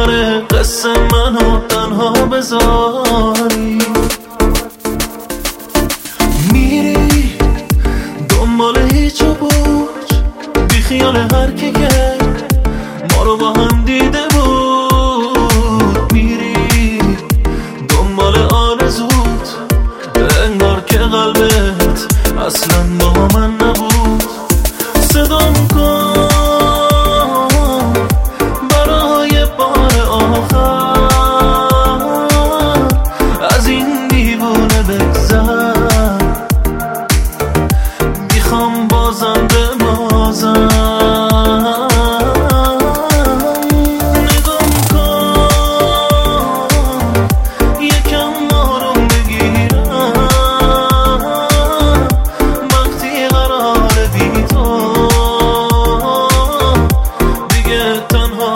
آخر قصه منو تنها بذاری. میری دنبال هیچ و پوچ، بی خیال هر کی که ما رو با هم دیده بود. میری دنبال آرزوت، انگار که قلبت اصلا با من نبود. صدام کن برای بار آخر، از این دیوونه بگذر. میخوام بازم ببازم. نگام کن یکم آروم بگیرم، وقتی قراره بی تو دیگه تنها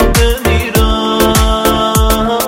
بمیرم.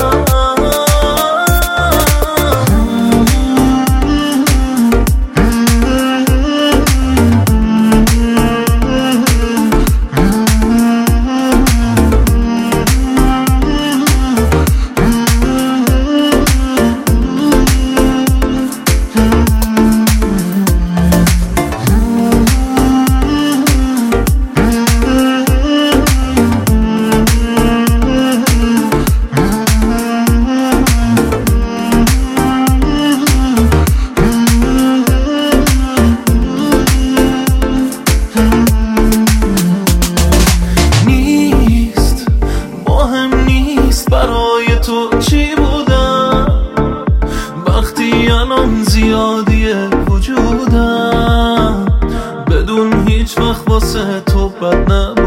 برای تو چی بودم وقتی الان زیادیه وجودم، بدون هیچ وقت واسه تو بد نبودم.